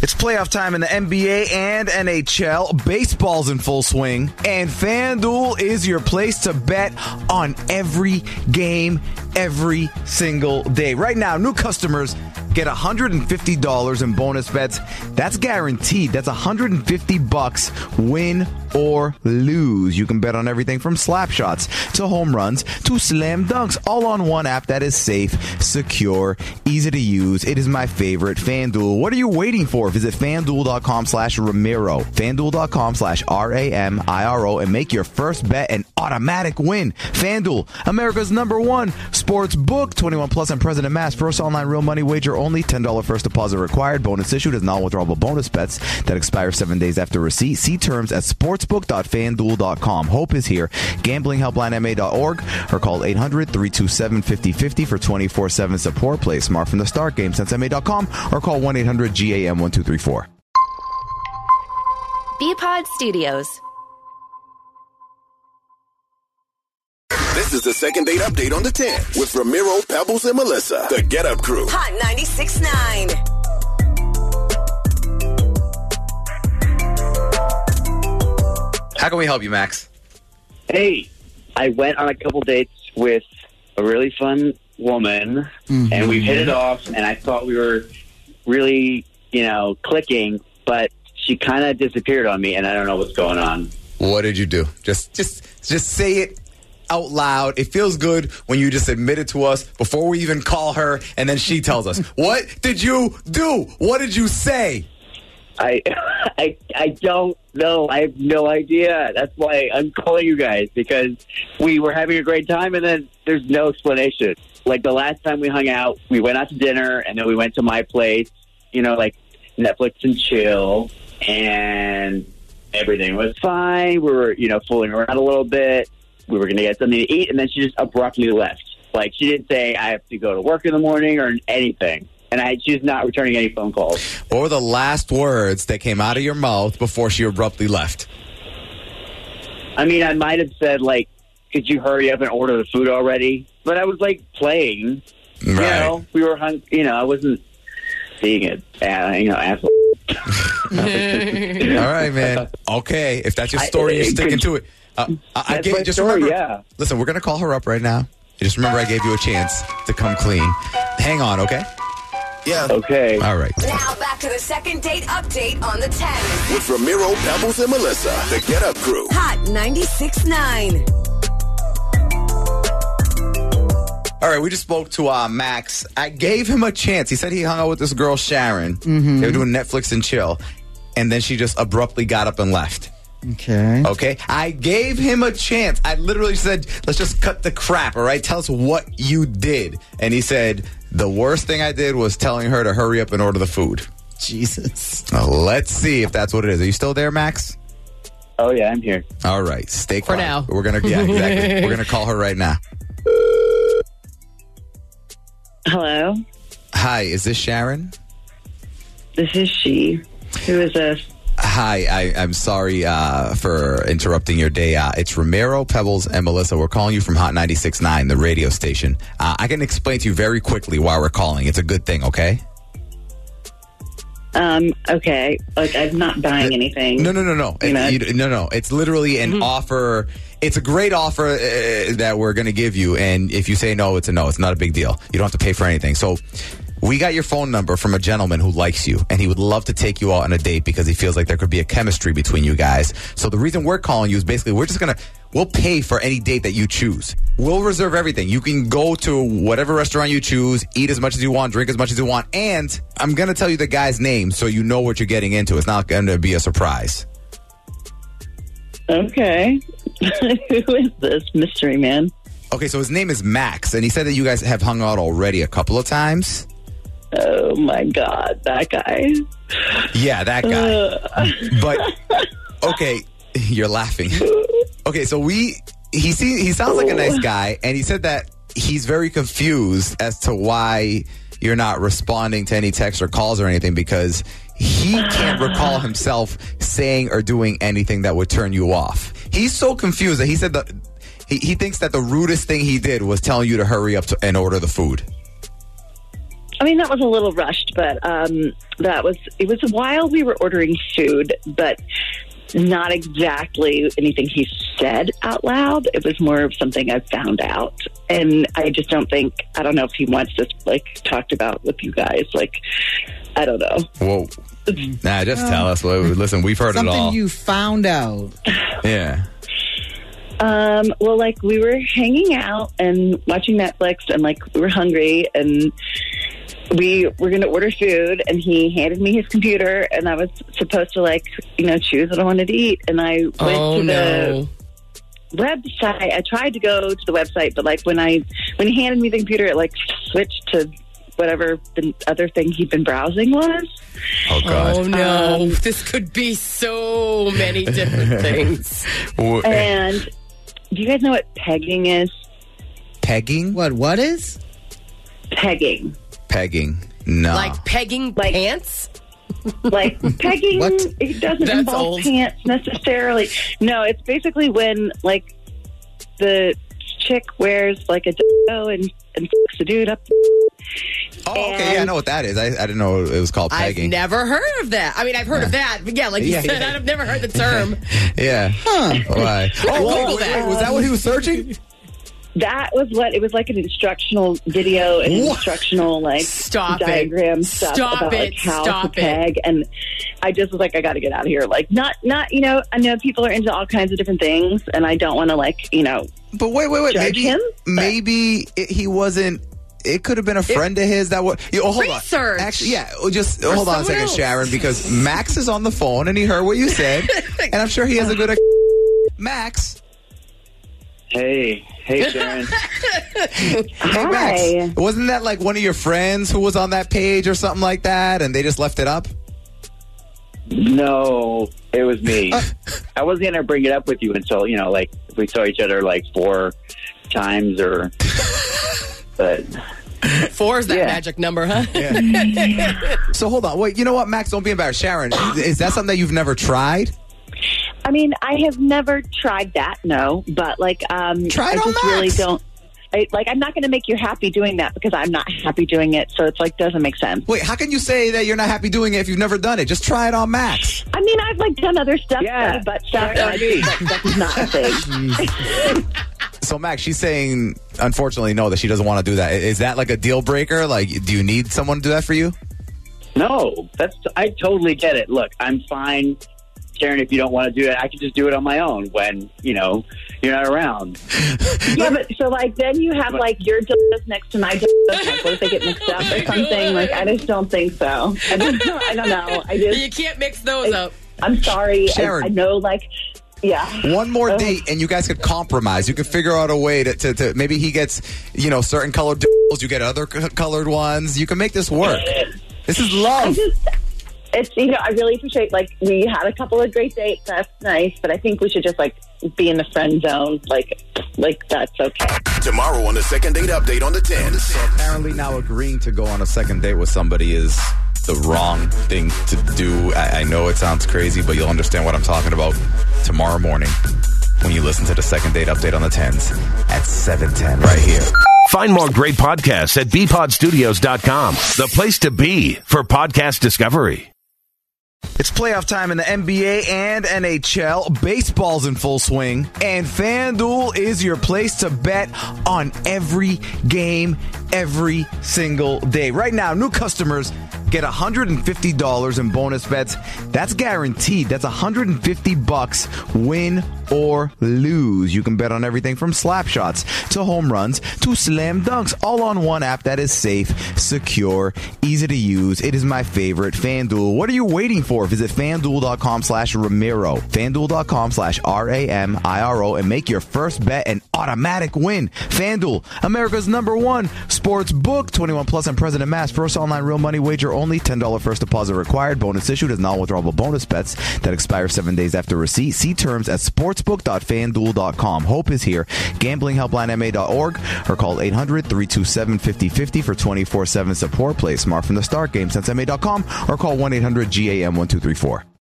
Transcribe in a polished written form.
It's playoff time in the NBA and NHL. Baseball's in full swing. And FanDuel is your place to bet on every game, every single day. Right now, new customers get $150 in bonus bets. That's guaranteed. That's $150 win or lose. You can bet on everything from slap shots to home runs to slam dunks, all on one app that is safe, secure, easy to use. It is my favorite, FanDuel. What are you waiting for? Visit FanDuel.com/Ramiro, FanDuel.com/RAMIRO, and make your first bet an automatic win. FanDuel, America's #1 sports book. 21 plus and present in mass. First online real money wager only. $10 first deposit required. Bonus issued as non-withdrawable bonus bets that expire 7 days after receipt. See terms at sportsbook.fanduel.com. Hope is here. GamblingHelplineMA.org or call 800-327-5050 for 24/7 support. Play smart from the start. GameSenseMA.com or call 1-800-GAM-1234. Bpod Studios. This is the second date update on the 10 with Ramiro, Pebbles, and Melissa. The Get Up Crew. Hot 96.9. How can we help you, Max? Hey, I went on a couple dates with a really fun woman, and we hit it off, and I thought we were really, clicking, but she kind of disappeared on me, and I don't know what's going on. What did you do? Just say it out loud. It feels good when you just admit it to us before we even call her, and then she tells us. What did you do? What did you say? I don't know. I have no idea. That's why I'm calling you guys, because we were having a great time, and then there's no explanation. Like the last time we hung out, we went out to dinner, and then we went to my place, like Netflix and chill, and everything was fine. We were, fooling around a little bit. We were going to get something to eat, and then she just abruptly left. Like, she didn't say, I have to go to work in the morning or anything. And she's not returning any phone calls. What were the last words that came out of your mouth before she abruptly left? I mean, I might have said, could you hurry up and order the food already? But I was, playing. Right. We were I wasn't being an asshole. All right, man. Okay, if that's your story, you're sticking to it. That's my story, remember, yeah. Listen, we're going to call her up right now. Just remember I gave you a chance to come clean. Hang on, okay? Yeah. Okay. All right. Now back to the second date update on the 10. With Ramiro, Pebbles, and Melissa. The Get Up Crew. Hot 96.9. All right, we just spoke to Max. I gave him a chance. He said he hung out with this girl, Sharon. Mm-hmm. They were doing Netflix and chill. And then she just abruptly got up and left. Okay. I gave him a chance. I literally said, let's just cut the crap, all right? Tell us what you did. And he said, the worst thing I did was telling her to hurry up and order the food. Jesus. Let's see if that's what it is. Are you still there, Max? Oh, yeah, I'm here. All right. Stay quiet. For now. We're going to, exactly. We're going to call her right now. Hello, Hi, is this Sharon? this is she. Who is this? Hi, I'm sorry for interrupting your day. It's Ramiro, Pebbles, and Melissa. We're calling you from Hot 96.9, the radio station. I can explain to you very quickly why we're calling. It's a good thing, okay? Okay. I'm not buying anything. No. No. It's literally an offer. It's a great offer that we're going to give you. And if you say no, it's a no. It's not a big deal. You don't have to pay for anything. So we got your phone number from a gentleman who likes you, and he would love to take you out on a date because he feels like there could be a chemistry between you guys. So the reason we're calling you is basically we'll pay for any date that you choose. We'll reserve everything. You can go to whatever restaurant you choose, eat as much as you want, drink as much as you want, and I'm going to tell you the guy's name so you know what you're getting into. It's not going to be a surprise. Okay. Who is this mystery man? Okay, so his name is Max, and he said that you guys have hung out already a couple of times. Oh, my God. That guy. Yeah, that guy. But, okay, you're laughing. Okay, so he sounds like a nice guy, and he said that he's very confused as to why you're not responding to any texts or calls or anything because he can't recall himself saying or doing anything that would turn you off. He's so confused that he said that he thinks that the rudest thing he did was telling you to hurry up and order the food. I mean, that was a little rushed, but it was while we were ordering food, but not exactly anything he said out loud. It was more of something I found out. And I just I don't know if he wants this, talked about with you guys. I don't know. Whoa. Nah, just tell us. Listen, we've heard it all. Something you found out. Yeah. Well, we were hanging out and watching Netflix, and we were hungry, and we were going to order food, and he handed me his computer, and I was supposed to choose what I wanted to eat, and I went to the website. I tried to go to the website, but when he handed me the computer, it switched to whatever the other thing he'd been browsing was. Oh, God. Oh, no. This could be so many different things. And do you guys know what pegging is? Pegging? What is? Pegging. Pegging. No. Like pegging pants? Pegging, What? it doesn't That's involve old. pants necessarily. No, it's basically when, the chick wears, a dildo and fucks the dude up. Oh, okay. Yeah, I know what that is. I didn't know it was called pegging. I've never heard of that. I mean, I've heard of that. But yeah, like you said, I've never heard the term. Yeah. Huh. Why? Google that. Was that what he was searching? That was what it was, an instructional video and instructional Stop diagram it. stuff Stop about it. how Stop to peg. And I just was I got to get out of here. Not I know people are into all kinds of different things, and I don't want to But wait. judge him. Maybe he wasn't. It could have been a friend of his that was. Hold Research. on. Actually, yeah. Just hold on a second, else. Sharon, because Max is on the phone and he heard what you said, and I'm sure he has a good. Max. Hey, Sharon. Hey, Max. Wasn't that one of your friends who was on that page or something like that, and they just left it up? No, it was me. I wasn't going to bring it up with you until, if we saw each other 4 times or... But... 4 is that magic number, huh? Yeah. So hold on. Wait, you know what, Max? Don't be embarrassed. Sharon, is that something that you've never tried? I mean, I have never tried that, no. But, Try it I on just Max. really don't... I'm not going to make you happy doing that because I'm not happy doing it. So it's doesn't make sense. Wait, how can you say that you're not happy doing it if you've never done it? Just try it on Max. I mean, I've done other stuff, Yeah. but stuff, and that is not a thing. So, Max, she's saying, unfortunately, no, that she doesn't want to do that. Is that a deal breaker? Do you need someone to do that for you? No, I totally get it. Look, I'm fine, Sharon, if you don't want to do it. I can just do it on my own when, you're not around. Yeah, but so then you have your dildos next to my dildos. What if they get mixed up or something? I just don't think so. I don't know. You can't mix those up. I'm sorry. Sharon. I know, yeah. One more date and you guys could compromise. You could figure out a way to maybe he gets, certain colored dildos, you get other colored ones. You can make this work. This is love. I really appreciate, we had a couple of great dates. That's nice. But I think we should just, be in the friend zone. That's okay. Tomorrow on the second date update on the 10. So apparently now agreeing to go on a second date with somebody is the wrong thing to do. I know it sounds crazy, but you'll understand what I'm talking about tomorrow morning when you listen to the second date update on the 10s at 7:10 right here. Find more great podcasts at bpodstudios.com, the place to be for podcast discovery. It's playoff time in the NBA and NHL. Baseball's in full swing. And FanDuel is your place to bet on every game, every single day. Right now, new customers get $150 in bonus bets. That's guaranteed. That's $150 win or lose. You can bet on everything from slap shots to home runs to slam dunks, all on one app that is safe, secure, easy to use. It is my favorite, FanDuel. What are you waiting for? Visit FanDuel.com/Ramiro, FanDuel.com/RAMIRO, and make your first bet an automatic win. FanDuel, America's #1 sports book. 21 plus and present in Mass. First online real money wager only. $10 first deposit required. Bonus issued as non-withdrawable bonus bets that expire 7 days after receipt. See terms at sportsbook.fanduel.com. Hope is here. GamblingHelplineMA.org or call 800-327-5050 for 24/7 support. Play smart from the start. GameSenseMA.com or call 1-800-GAM-1234.